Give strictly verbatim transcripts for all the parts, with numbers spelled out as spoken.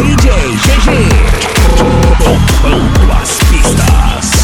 D J G G, bombando as pistas.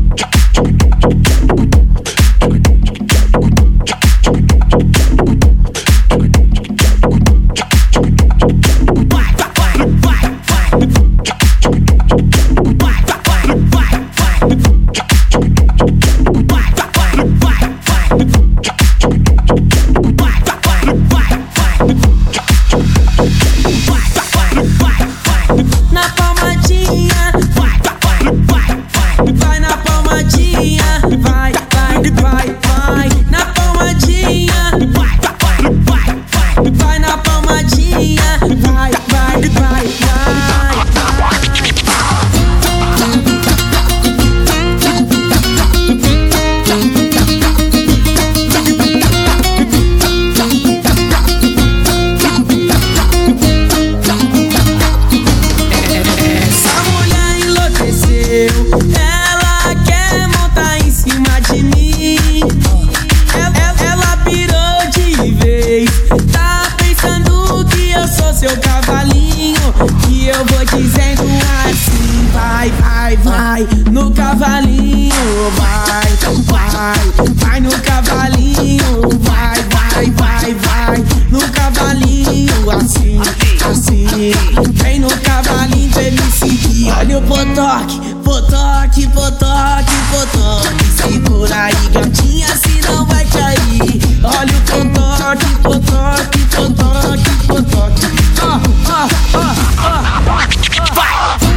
Seu cavalinho, que eu vou dizendo assim: vai, vai, vai no cavalinho, vai, vai, vai no cavalinho, vai, vai, vai, vai no cavalinho, assim, assim. Vem no cavalinho pra ele seguir. Olha o potoque, potoque, potoque, potoque. Segura aí, gatinha, senão vai cair. Olha o potoque, potoque, potoque, potoque. Ah, ah, ah, ah, vai!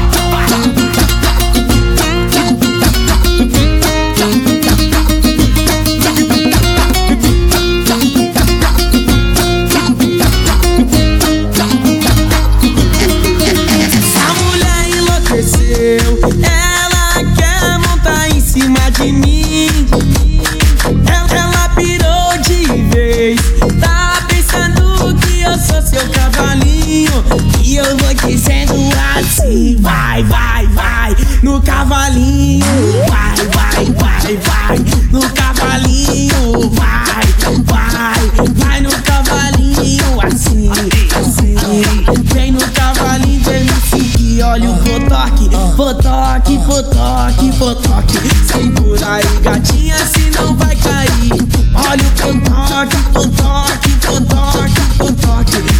Essa mulher enlouqueceu, ela quer montar em cima de mim. Ela, ela pirou de vez, tá pensando que eu sou seu cavalinho, e eu vou dizendo assim: vai, vai, vai no cavalinho, vai, vai, vai, vai no cavalinho, vai, vai, vai no cavalinho, assim, assim. Vem no cavalinho, vem me seguir. Olha o potoque, potoque, potoque, potoque. Segura aí, gatinha, senão vai cair. Olha o potoque, potoque, potoque, potoque.